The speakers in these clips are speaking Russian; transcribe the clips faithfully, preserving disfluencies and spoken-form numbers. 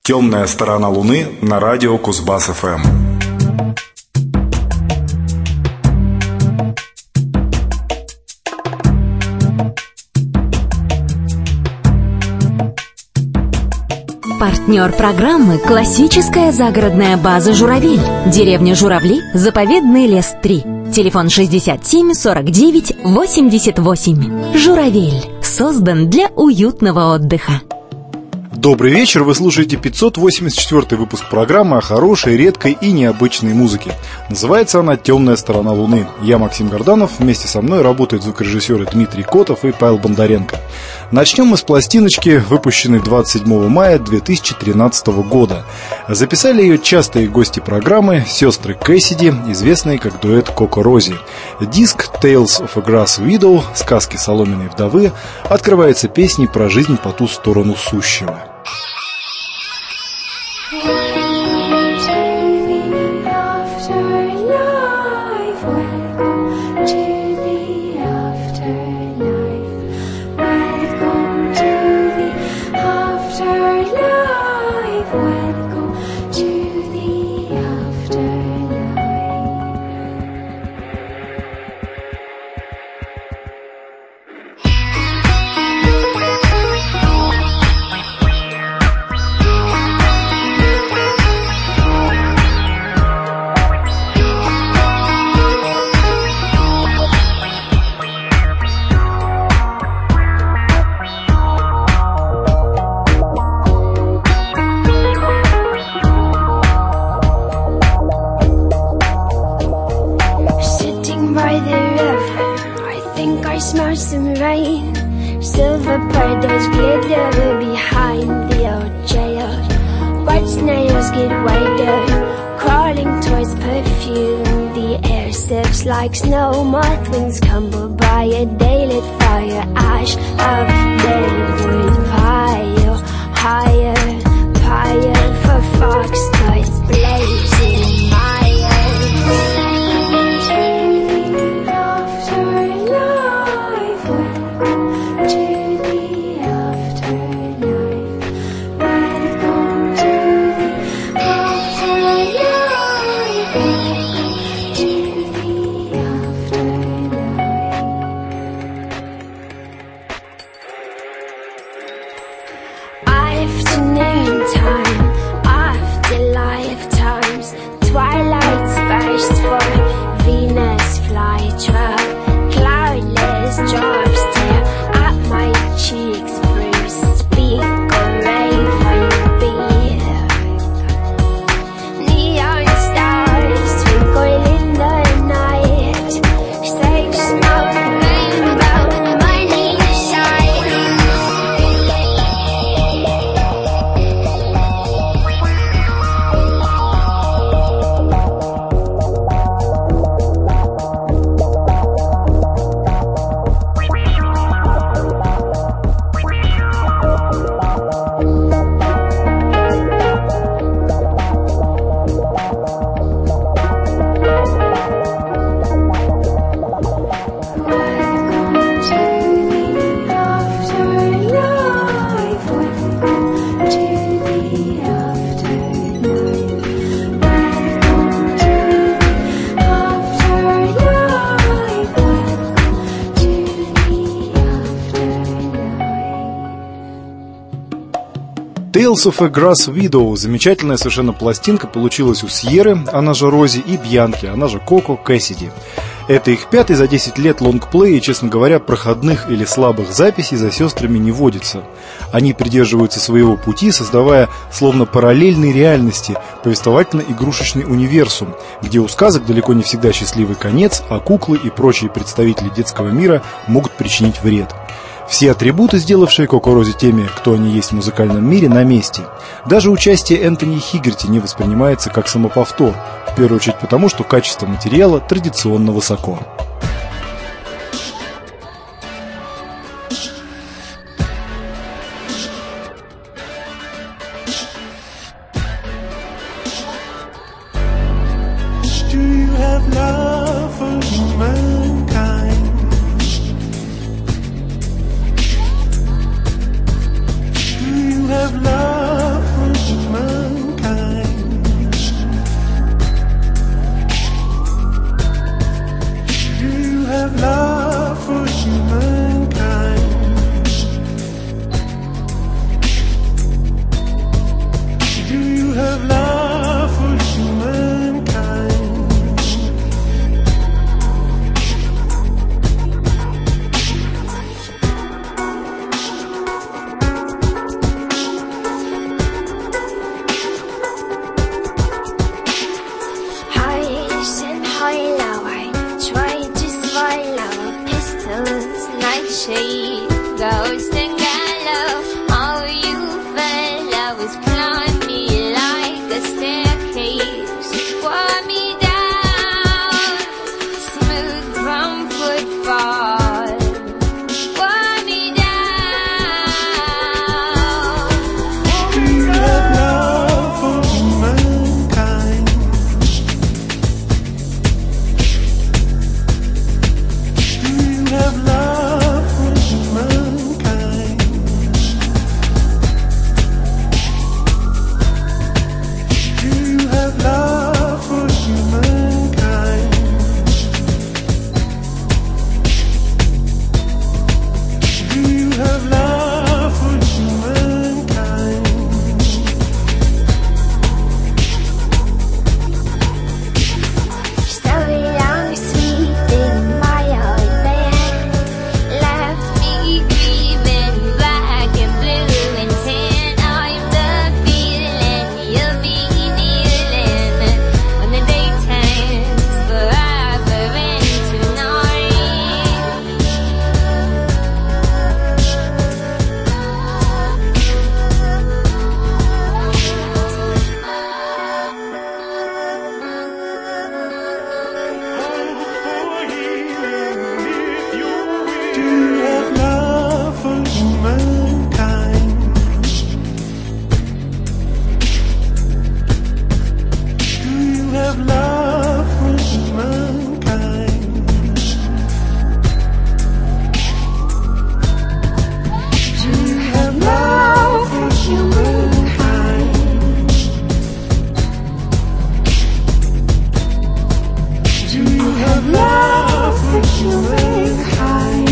«Темная сторона Луны» на радио Кузбасс-ФМ. Партнер программы — классическая загородная база «Журавель». Деревня Журавли, заповедный лес три. Телефон шестьдесят семь сорок девять восемьдесят восемь. «Журавель» создан для уютного отдыха. Добрый вечер, вы слушаете пятьсот восемьдесят четвёртый выпуск программы о хорошей, редкой и необычной музыке. Называется она «Темная сторона Луны». Я Максим Горданов, вместе со мной работают звукорежиссеры Дмитрий Котов и Павел Бондаренко. Начнем мы с пластиночки, выпущенной двадцать седьмого мая две тысячи тринадцатого года. Записали ее частые гости программы, сестры Кэссиди, известные как дуэт Коко Рози. Диск «Tales of a Grass Widow», «Сказки соломенной вдовы», открывается песней про жизнь по ту сторону сущего. Like snow, moth wings tumble by a day-lit fire, ash of dead wood pile higher, pyre for foxgloves blazing mire. Afterlife, welcome to the afterlife. Welcome to the afterlife. Tales of a Grass Widow. Замечательная совершенно пластинка получилась у Сьерры, она же Рози, и Бьянки, она же Коко Кэссиди. Это их пятый за десять лет лонгплей, и, честно говоря, проходных или слабых записей за сестрами не водится. Они придерживаются своего пути, создавая словно параллельные реальности, повествовательно-игрушечный универсум, где у сказок далеко не всегда счастливый конец, а куклы и прочие представители детского мира могут причинить вред. Все атрибуты, сделавшие Коко Рози теми, кто они есть в музыкальном мире, на месте. Даже участие Энтони Хиггерти не воспринимается как самоповтор, в первую очередь потому, что качество материала традиционно высоко. Have love for humankind. have love for humankind? Do you have love for humankind? Do you have love for humankind?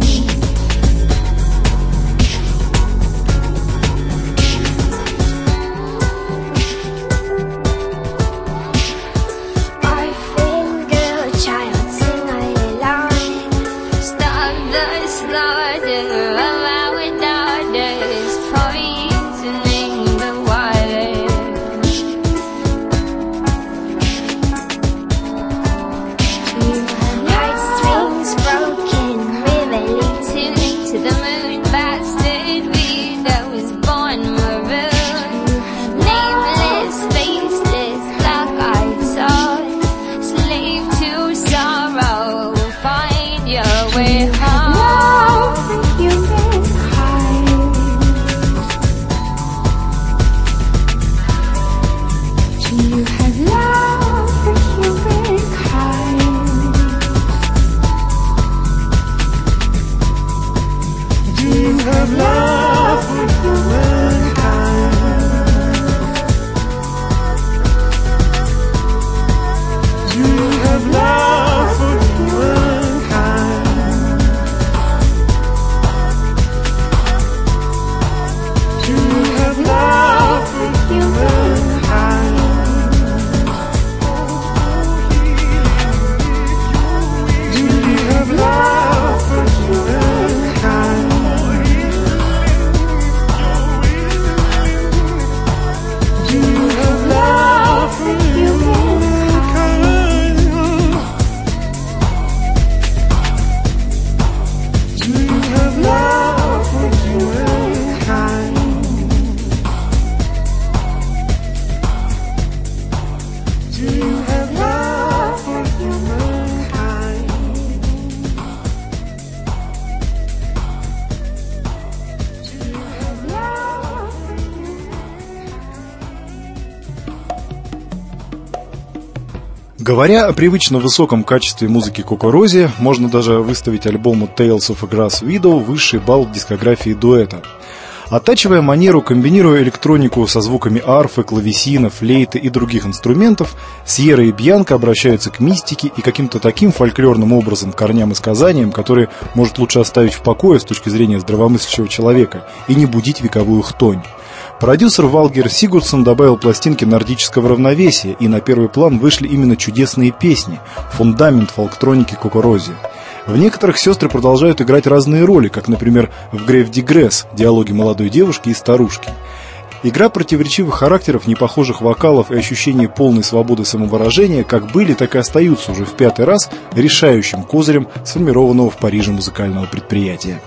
Говоря о привычно высоком качестве музыки Коко Рози, можно даже выставить альбому Tales of a Grass Widow высший балл в дискографии дуэта. Оттачивая манеру, комбинируя электронику со звуками арфы, клавесина, флейты и других инструментов, Сьерра и Бьянка обращаются к мистике и каким-то таким фольклорным образом, корням и сказаниям, которые может лучше оставить в покое с точки зрения здравомыслящего человека и не будить вековую хтонь. Продюсер Валгер Сигурдсон добавил пластинки нордического равновесия, и на первый план вышли именно чудесные песни, фундамент фолктроники Коко Рози. В некоторых сестры продолжают играть разные роли, как, например, в Grave Digress, диалоги молодой девушки и старушки. Игра противоречивых характеров, непохожих вокалов и ощущение полной свободы самовыражения как были, так и остаются уже в пятый раз решающим козырем сформированного в Париже музыкального предприятия.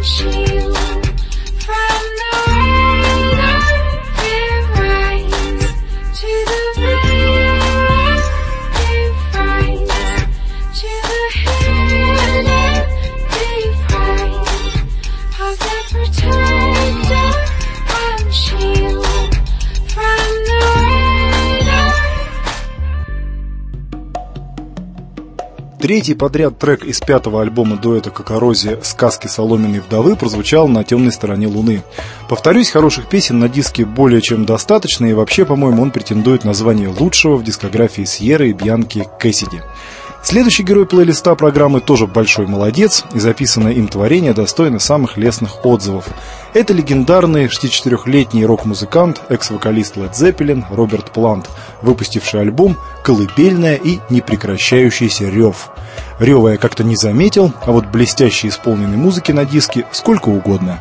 Третий подряд трек из пятого альбома дуэта Кокорози «Сказки соломенной вдовы» прозвучал на темной стороне Луны. Повторюсь, хороших песен на диске более чем достаточно, и вообще, по-моему, он претендует на звание лучшего в дискографии Сьерры и Бьянки Кэссиди. Следующий герой плейлиста программы тоже большой молодец, и записанное им творение достойно самых лестных отзывов. Это легендарный шестидесятичетырёхлетний рок-музыкант, экс-вокалист Led Zeppelin Роберт Плант, выпустивший альбом «Колыбельная и непрекращающийся рев». Рева я как-то не заметил, а вот блестяще исполненной музыки на диске сколько угодно.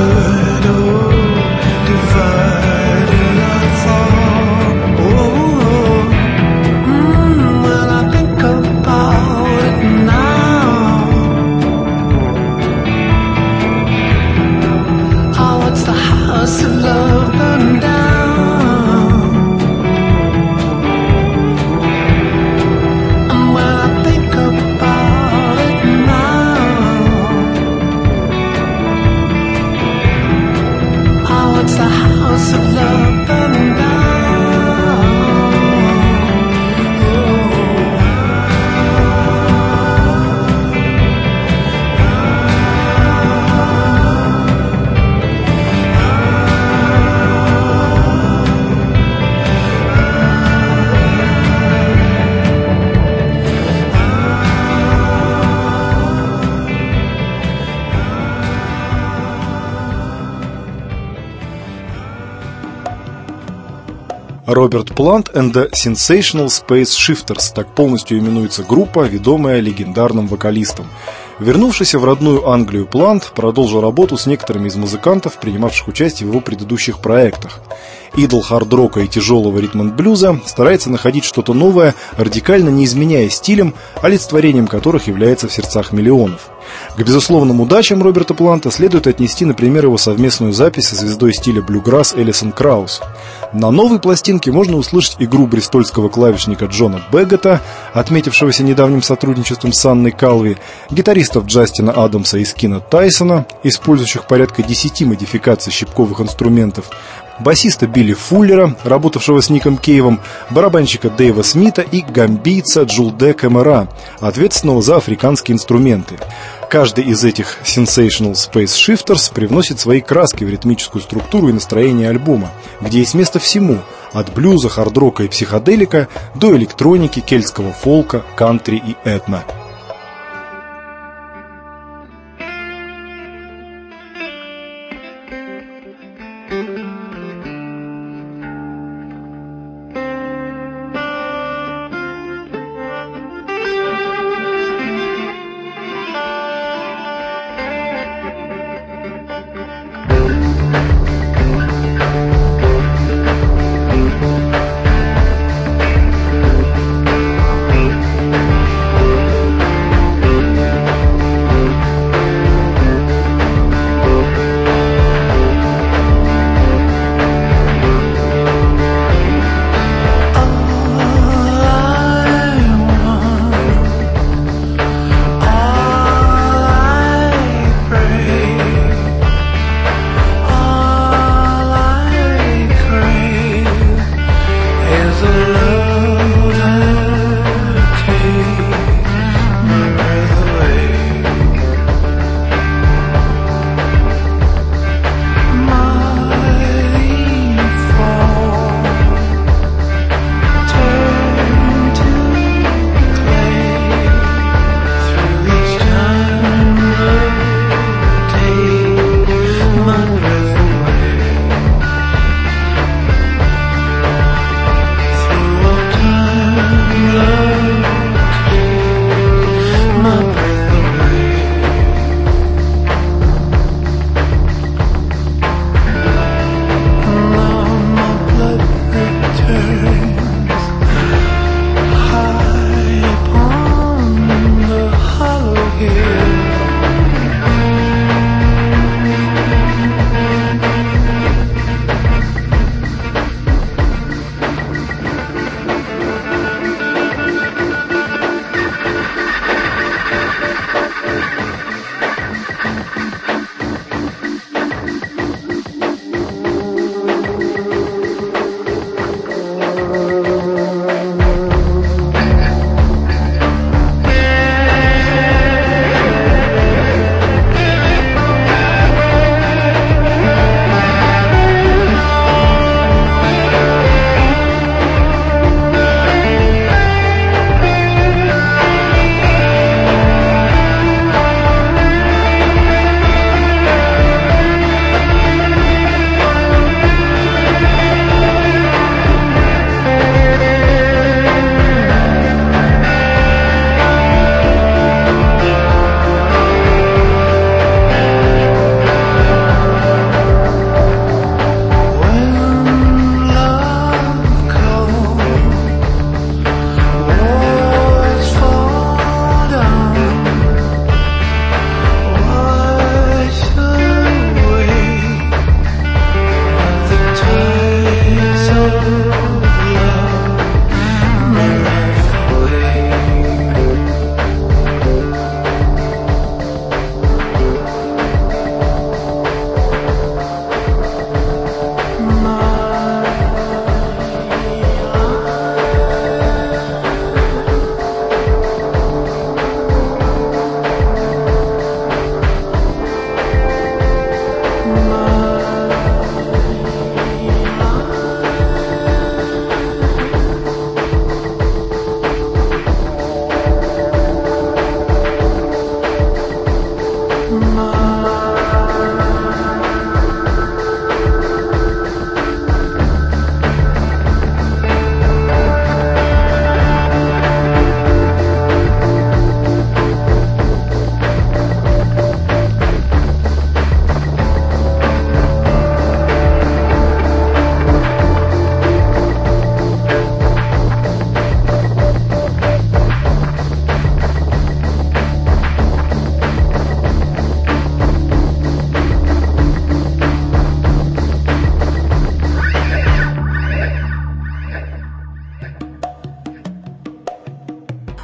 Stood, oh, divided I fall. Oh, Роберт Плант and the Sensational Space Shifters, так полностью именуется группа, ведомая легендарным вокалистом. Вернувшийся в родную Англию, Плант продолжил работу с некоторыми из музыкантов, принимавших участие в его предыдущих проектах. Идол хард-рока и тяжелого ритм-н-блюза старается находить что-то новое, радикально не изменяя стилем, олицетворением которых является в сердцах миллионов. К безусловным удачам Роберта Планта следует отнести, например, его совместную запись со звездой стиля блюграсс Элисон Краус. На новой пластинке можно услышать игру бристольского клавишника Джона Бэггета, отметившегося недавним сотрудничеством с Анной Калви, гитаристов Джастина Адамса и Скина Тайсона, использующих порядка десяти модификаций щипковых инструментов, басиста Билли Фуллера, работавшего с Ником Кейвом, барабанщика Дэйва Смита и гамбийца Джулде Кэмера, ответственного за африканские инструменты. Каждый из этих Sensational Space Shifters привносит свои краски в ритмическую структуру и настроение альбома, где есть место всему, от блюза, хард-рока и психоделика до электроники, кельтского фолка, кантри и этно.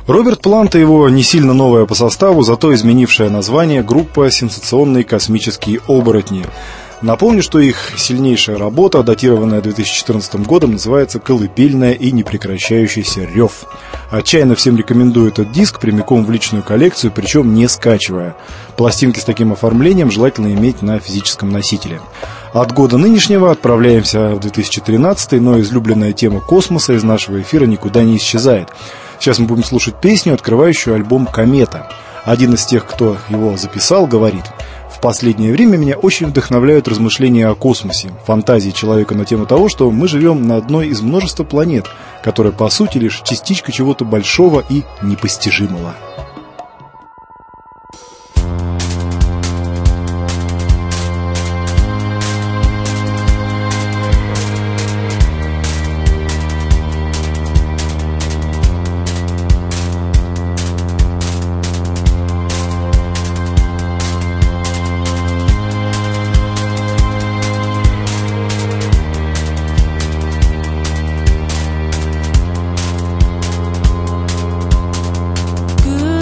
Роберт Плант и его не сильно новая по составу, зато изменившая название группа «Сенсационные космические оборотни». Напомню, что их сильнейшая работа, датированная две тысячи четырнадцатым годом, называется «Колыбельная и непрекращающийся рев». Отчаянно всем рекомендую этот диск прямиком в личную коллекцию, причем не скачивая. Пластинки с таким оформлением желательно иметь на физическом носителе. От года нынешнего отправляемся в две тысячи тринадцатый, но излюбленная тема космоса из нашего эфира никуда не исчезает. Сейчас мы будем слушать песню, открывающую альбом «Комета». Один из тех, кто его записал, говорит: «В последнее время меня очень вдохновляют размышления о космосе, фантазии человека на тему того, что мы живем на одной из множества планет, которая по сути лишь частичка чего-то большого и непостижимого». Good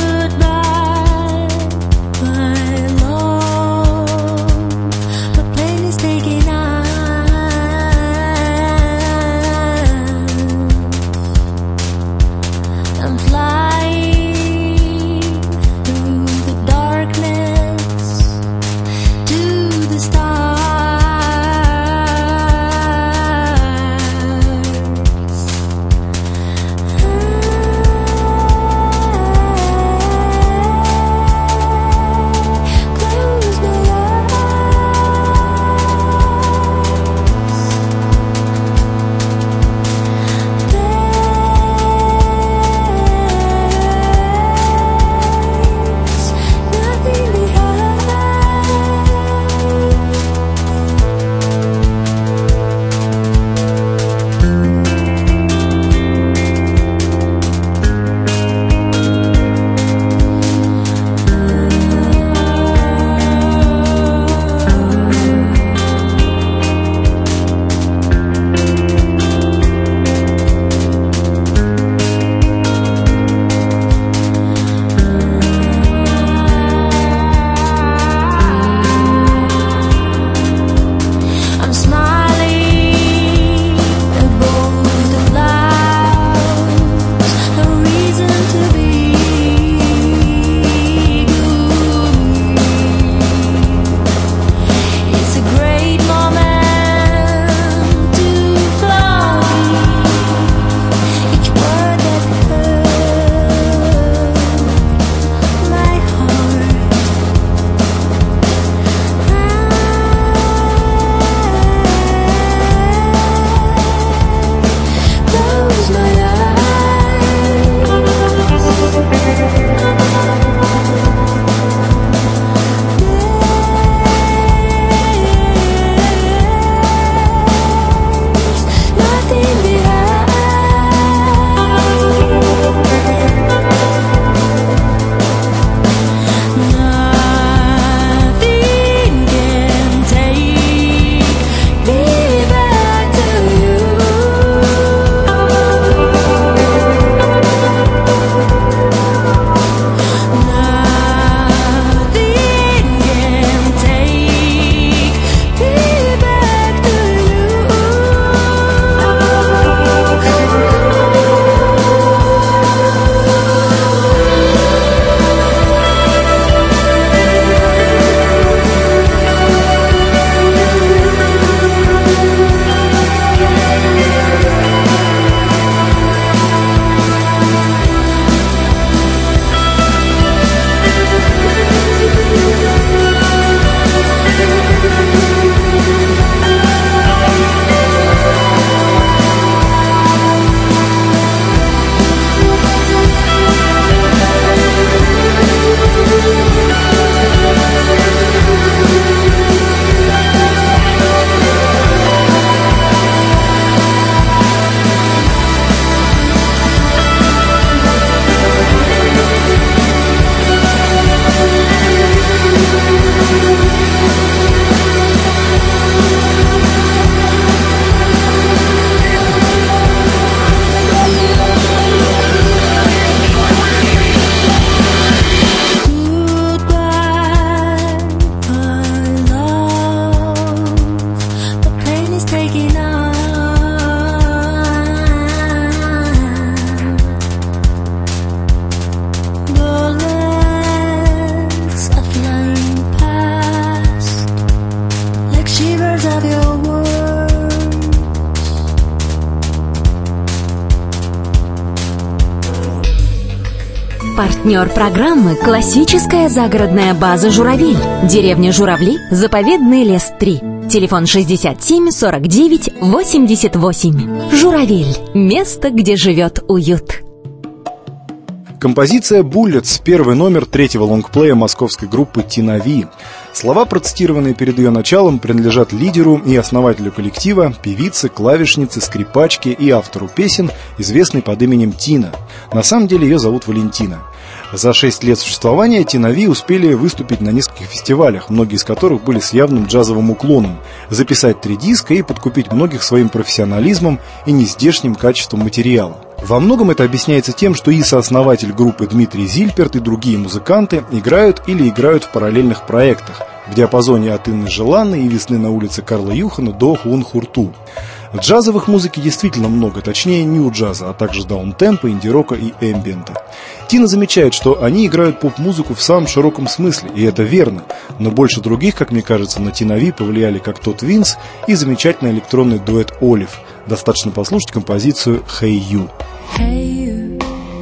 Партнер программы «Классическая загородная база «Журавель». Деревня Журавли, заповедный лес три. Телефон шестьдесят семь сорок девять восемьдесят восемь. «Журавель» – место, где живет уют. Композиция «Bullets» – первый номер третьего лонгплея московской группы «Тина Ви». Слова, процитированные перед ее началом, принадлежат лидеру и основателю коллектива, певице, клавишнице, скрипачке и автору песен, известной под именем Тина. На самом деле ее зовут Валентина. За шесть лет существования Тина Ви успели выступить на нескольких фестивалях, многие из которых были с явным джазовым уклоном, записать три диска и подкупить многих своим профессионализмом и нездешним качеством материала. Во многом это объясняется тем, что и сооснователь группы Дмитрий Зильперт, и другие музыканты играют или играют в параллельных проектах в диапазоне от Инны Желанной и «Весны на улице Карла Юхана» до Хун Хурту. Джазовых музыки действительно много, точнее нью-джаза, а также даунтемпа, инди-рока и эмбиента. Тина замечает, что они играют поп-музыку в самом широком смысле, и это верно, но больше других, как мне кажется, на Тина Ви повлияли как тот Винс и замечательный электронный дуэт Олив. Достаточно послушать композицию «Hey You». Hey you,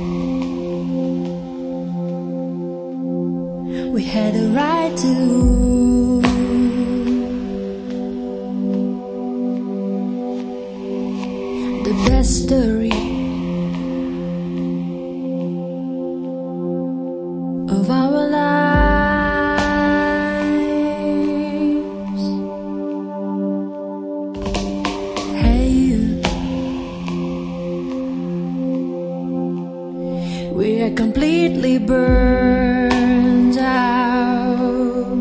we had a right to the best story of our lives. Hey you, we are completely burned out,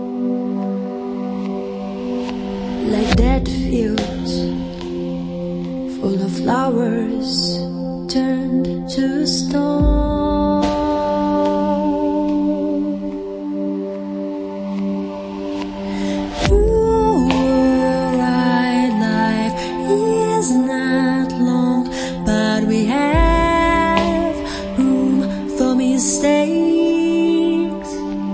like dead fields full of flowers turned to stone. You're right, life is not long, but we have room for mistakes.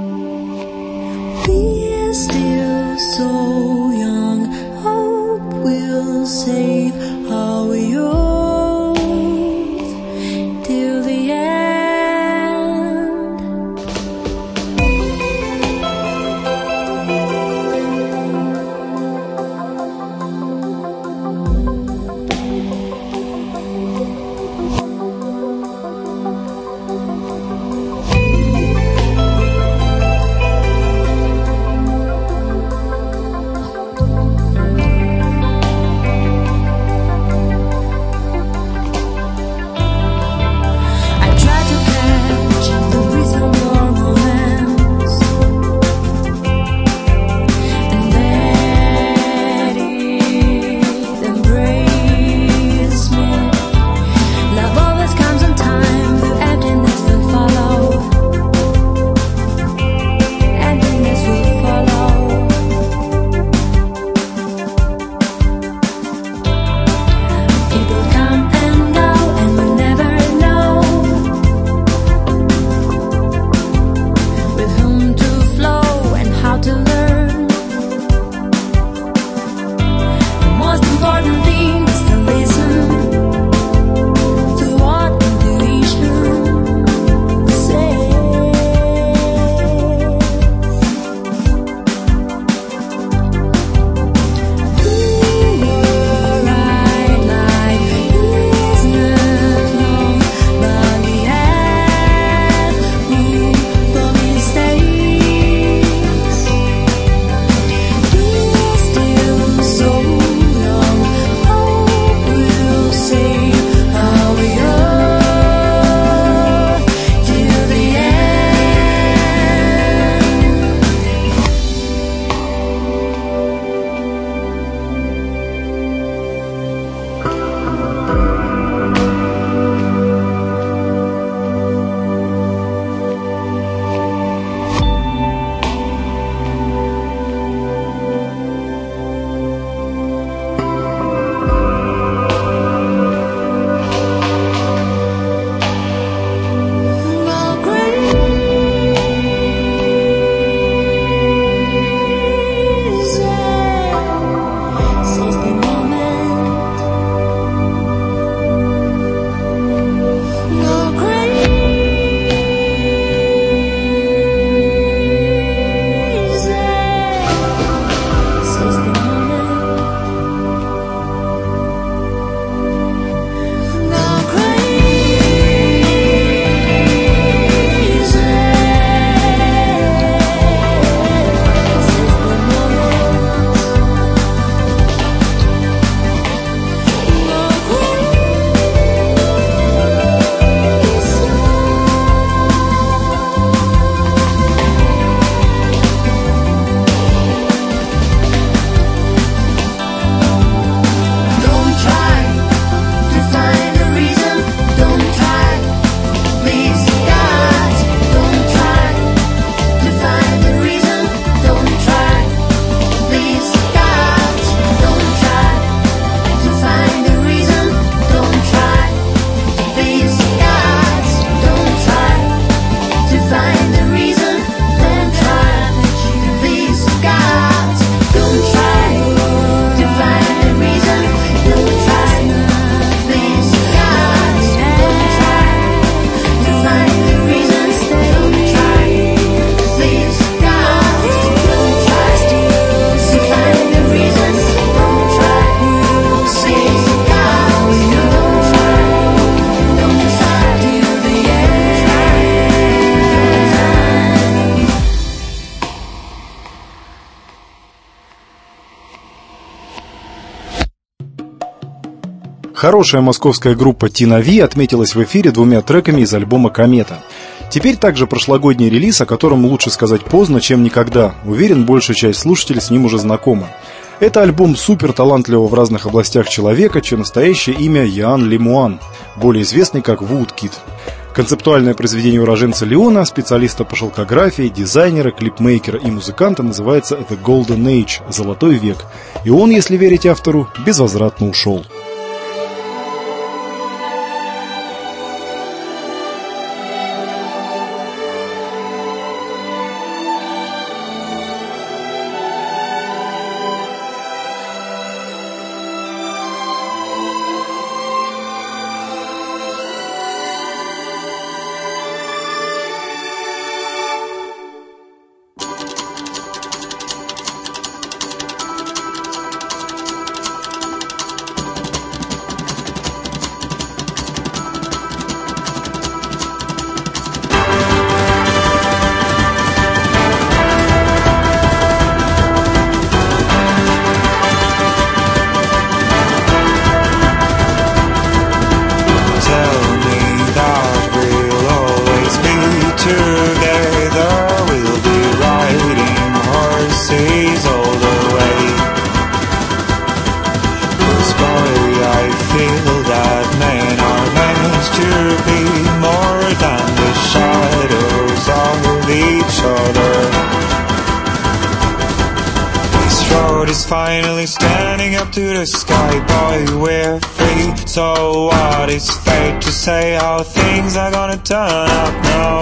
We're still so young, hope will save our youth till the end. Хорошая московская группа Tina V отметилась в эфире двумя треками из альбома «Комета». Теперь также прошлогодний релиз, о котором лучше сказать поздно, чем никогда. Уверен, большая часть слушателей с ним уже знакома. Это альбом супер талантливого в разных областях человека, чье настоящее имя Ян Лемуан, более известный как Woodkid. Концептуальное произведение уроженца Лиона, специалиста по шелкографии, дизайнера, клипмейкера и музыканта, называется The Golden Age – «Золотой век». И он, если верить автору, безвозвратно ушел. Finally standing up to the sky, boy, we're free. So what is fate to say how things are gonna turn out now?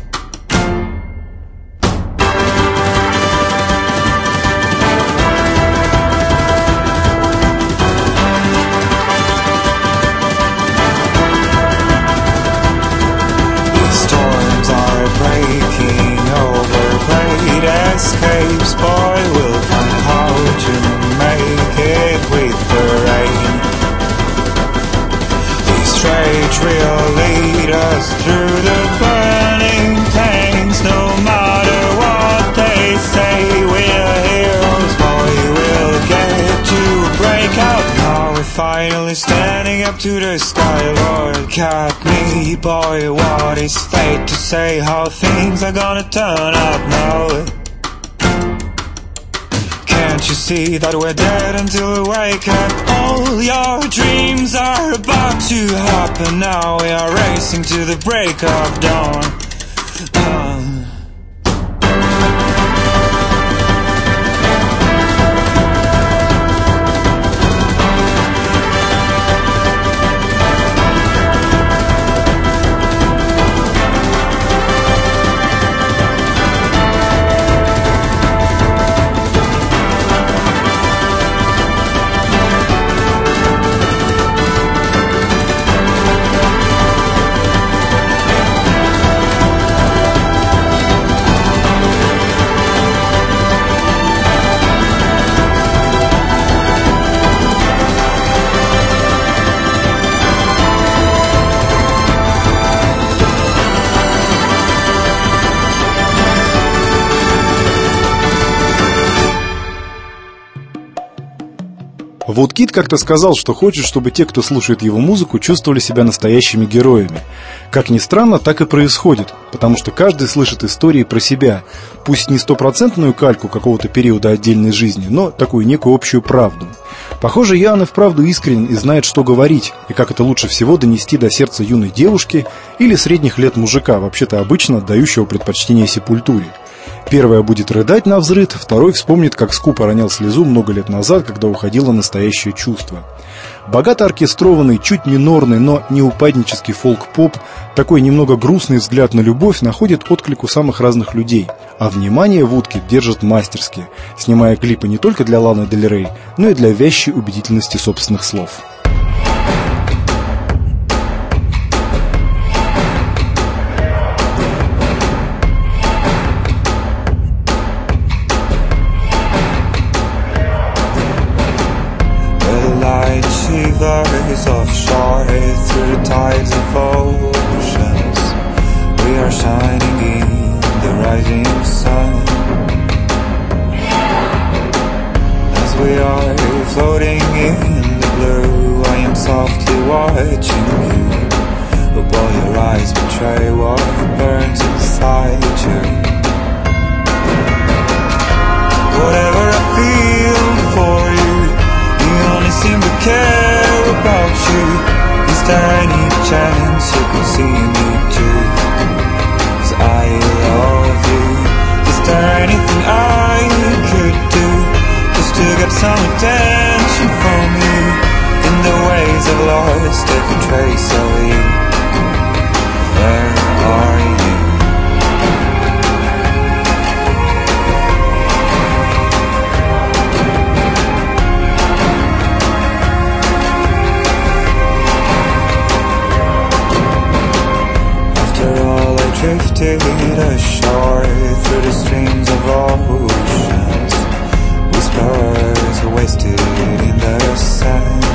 These storms are breaking over great escapes, boy, we'll find how to make it with the rain. These trades will lead us through the burning plains. No matter what they say, we're heroes, boy, we'll get to break out. Now we're finally standing up to the sky, Lord, cat me, boy, what is fate to say how things are gonna turn out now? Can't you see that we're dead until we wake up? All your dreams are about to happen. Now we are racing to the break of dawn. uh. Woodkid как-то сказал, что хочет, чтобы те, кто слушает его музыку, чувствовали себя настоящими героями. Как ни странно, так и происходит, потому что каждый слышит истории про себя, пусть не стопроцентную кальку какого-то периода отдельной жизни, но такую некую общую правду. Похоже, Ян и вправду искренен и знает, что говорить, и как это лучше всего донести до сердца юной девушки или средних лет мужика, вообще-то обычно отдающего предпочтение сепультуре. Первая будет рыдать навзрыд, второй вспомнит, как скупо ронял слезу много лет назад, когда уходило настоящее чувство. Богато оркестрованный, чуть минорный, но не упаднический фолк-поп, такой немного грустный взгляд на любовь находит отклик у самых разных людей. А внимание Woodkid держит мастерски, снимая клипы не только для Ланы Дель Рей, но и для вязчей убедительности собственных слов. Shivers offshore through the tides of oceans. We are shining in the rising sun. As we are floating in the blue, I am see me too. 'Cause I love you. Is there anything I could do just to get some attention from you? In the ways I've lost every trace of you. Where are you? After all I drifted ashore through the streams of oceans, whispers were wasted in the sand.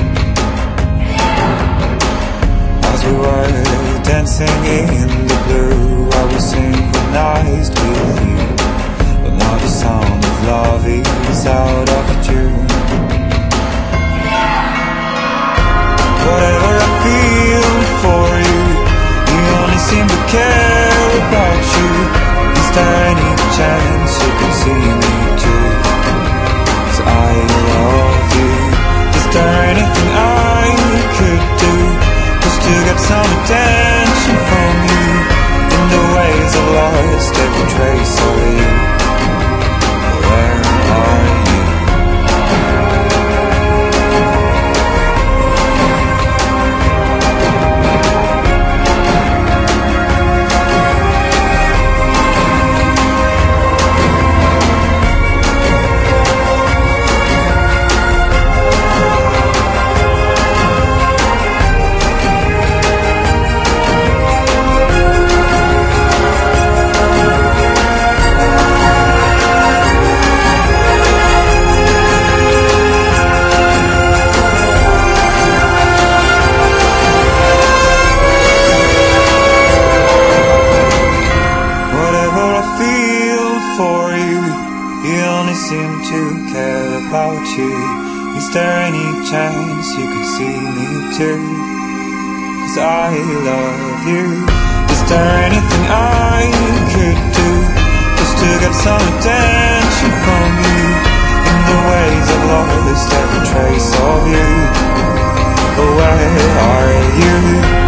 As we were dancing in the blue, I was synchronized with you. But now the sound of love is out of tune. Whatever I feel for you, you only seem to care about you. Is there any chance you can see me too? 'Cause I love you. Is there anything I could do just to get some attention from you? In the ways I've lost every trace of you. Where are you? Is there any chance you could see me too? 'Cause I love you. Is there anything I could do just to get some attention from you? In the ways I've lost every trace of you. But where are you?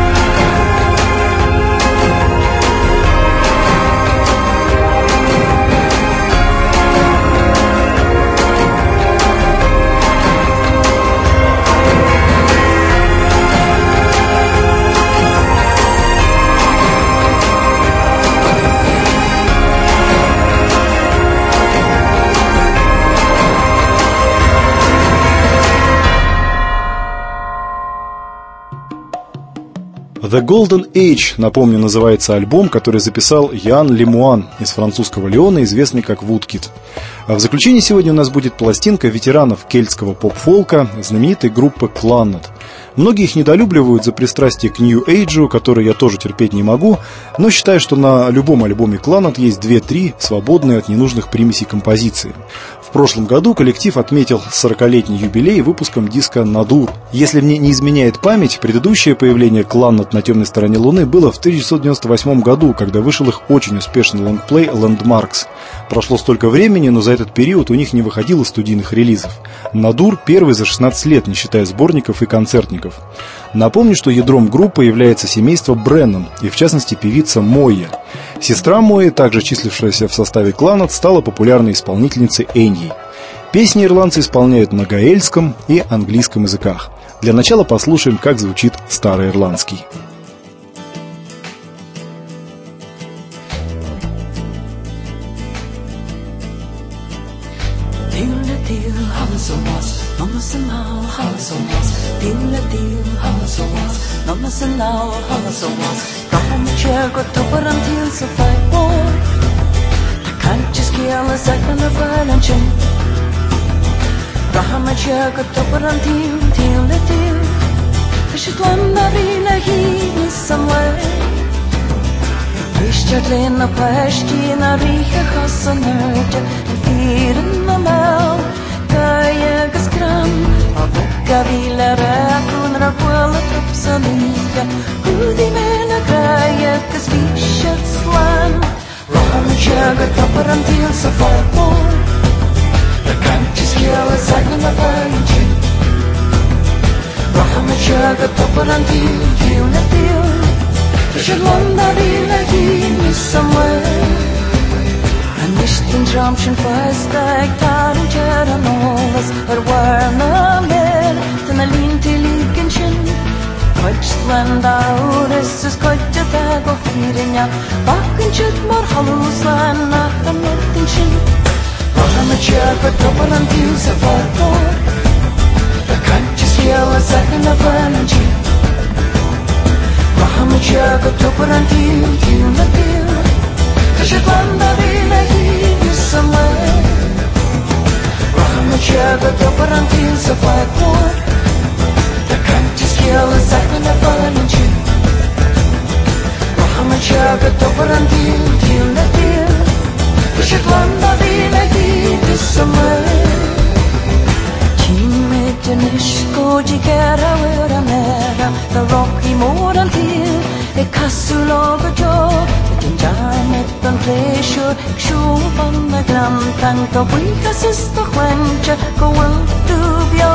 The Golden Age, напомню, называется альбом, который записал Ян Лемуан из французского Лиона, известный как Woodkid. А в заключении сегодня у нас будет пластинка ветеранов кельтского поп-фолка, знаменитой группы Clannad. Многие их недолюбливают за пристрастие к New Age, который я тоже терпеть не могу, но считаю, что на любом альбоме Clannad есть две-три свободные от ненужных примесей композиции. В прошлом году коллектив отметил сорокалетний юбилей выпуском диска «Надур». Если мне не изменяет память, предыдущее появление Clannad на темной стороне Луны было в тысяча девятьсот девяносто восьмом году, когда вышел их очень успешный лонгплей «Landmarks». Прошло столько времени, но за этот период у них не выходило студийных релизов. «Надур» первый за шестнадцать лет, не считая сборников и концертников. Напомню, что ядром группы является семейство Бреннан, и в частности певица Мойя. Сестра Мойи, также числившаяся в составе Clannad, стала популярной исполнительницей Эньи. Песни ирландцы исполняют на гаэльском и английском языках. Для начала послушаем, как звучит староирландский. Rahamacha got up on teal, teal, the teal. She's Landarina, he is somewhere. Ishchadlin, a pashki, and a richa hossanerja, and fear in the mouth. Kaya gaskram, a boca villa raccoon, a quella tropsaniga. Goody man, a kaya, cause fish at slam. Rahamacha got up on teal, so far more. Ela sabe na frente. Rahamacha got up on teal, teal, teal. should wonder like he is somewhere. And nicht den Traumchen feistig tarin tjära nålas er warna mer den er lin till likenchen. Koitslanda ures is koitja tag og firinja bakken tjut mor haluslan nachan mortinchin. Raham a tjaka toparan tilsa farkor da kanchis fjalla sakna valanchi. Raham a tjaka toparan til tilna til Kashitlanda vila hivi somewhere. Raham a tjaka toparan tilsa farkor da kanchis fjalla sakna valanchi. Raham a tjaka toparan til tilna til Kashitlanda vila hivi somewhere. Nishko jikera wera mera the rocky moran til e kassuloga jo den jamet den pleasure shuban na gram tanto buika sista quencha go will do bio.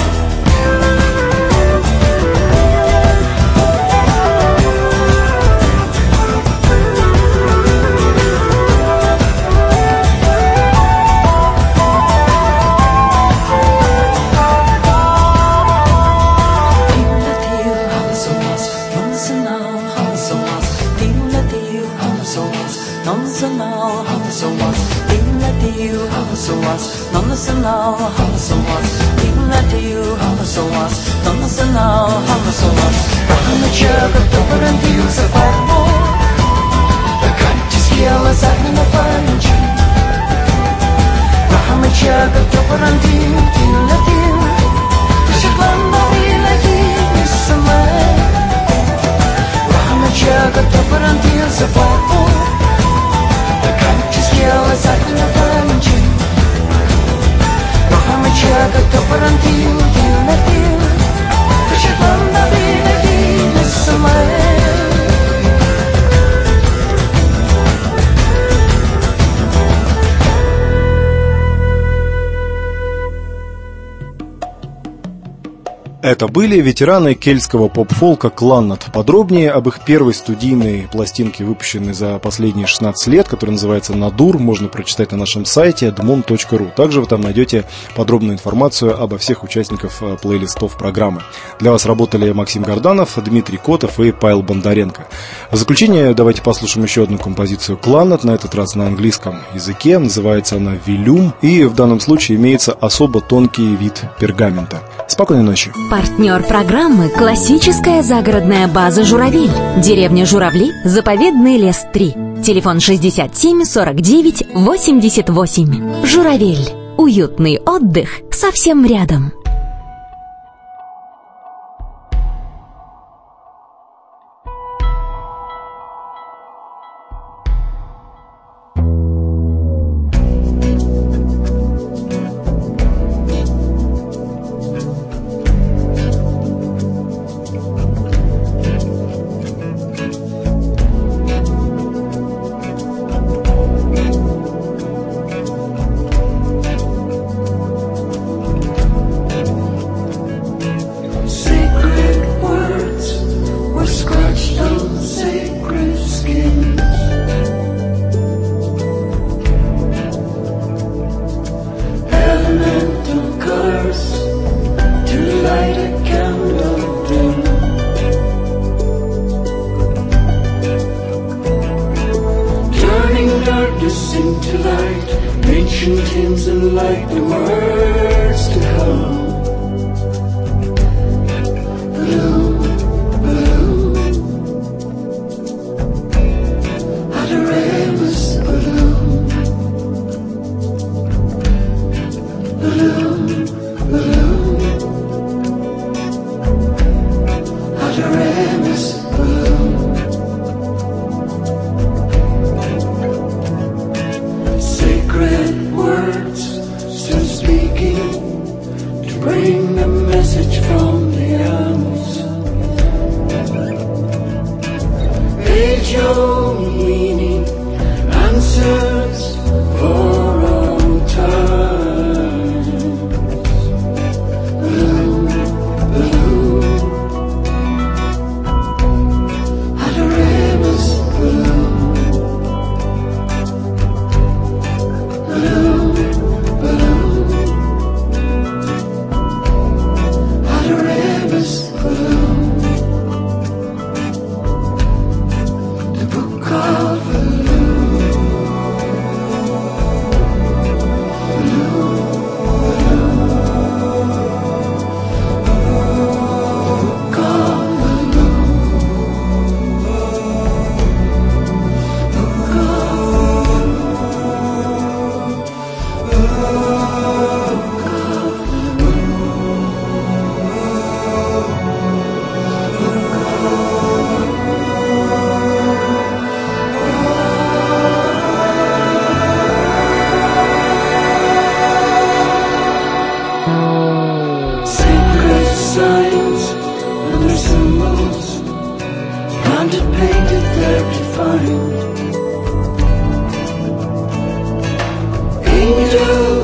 Now, how so was? Even that you, how so was? Don't listen now, how so was? I'm a jerk of double and deals of five more. The country's yellow, second of fire tree. I'm a jerk of double and deals, deal the deal. You should run the wheel like he is somewhere. I'm a jerk of double and deals of five more. The country's yellow, second of fire tree. I'm a child of Toparan Til, Til na Til Kashitlanda vila hivi somewhere. Это были ветераны кельтского поп-фолка Кланнад. Подробнее об их первой студийной пластинке, выпущенной за последние шестнадцать лет, которая называется «Надур», можно прочитать на нашем сайте дмон точка ру. Также вы там найдете подробную информацию обо всех участниках плейлистов программы. Для вас работали Максим Горданов, Дмитрий Котов и Павел Бондаренко. В заключение давайте послушаем еще одну композицию Кланнад, на этот раз на английском языке. Называется она «Вилюм», и в данном случае имеется особо тонкий вид пергамента. Спокойной ночи. Партнер программы — классическая загородная база «Журавель». Деревня Журавли, заповедный лес три. Телефон шестьдесят семь сорок девять восемьдесят восемь. «Журавель». Уютный отдых совсем рядом. Adorable. wanted painted there to find angels.